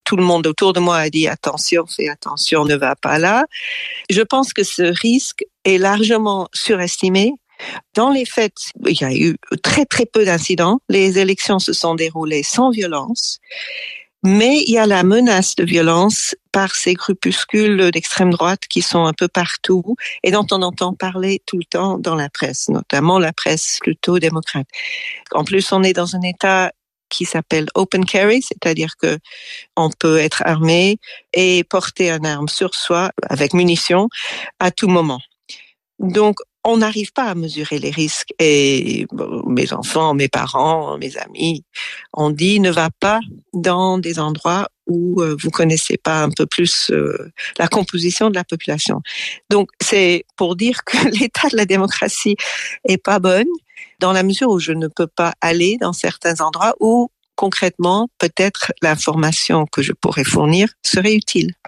tout le monde autour de moi a dit attention, fais attention, ne va pas là. Je pense que ce risque est largement surestimé. Dans les faits, il y a eu très très peu d'incidents. Les élections se sont déroulées sans violence. Mais il y a la menace de violence par ces groupuscules d'extrême droite qui sont un peu partout et dont on entend parler tout le temps dans la presse, notamment la presse plutôt démocrate. En plus, on est dans un État qui s'appelle open carry, c'est-à-dire que on peut être armé et porter une arme sur soi avec munitions à tout moment. Donc, on n'arrive pas à mesurer les risques. Et mes enfants, mes parents, mes amis, on dit ne va pas dans des endroits où vous connaissez pas un peu plus la composition de la population. Donc, c'est pour dire que l'état de la démocratie est pas bonne dans la mesure où je ne peux pas aller dans certains endroits où concrètement, peut-être l'information que je pourrais fournir serait utile.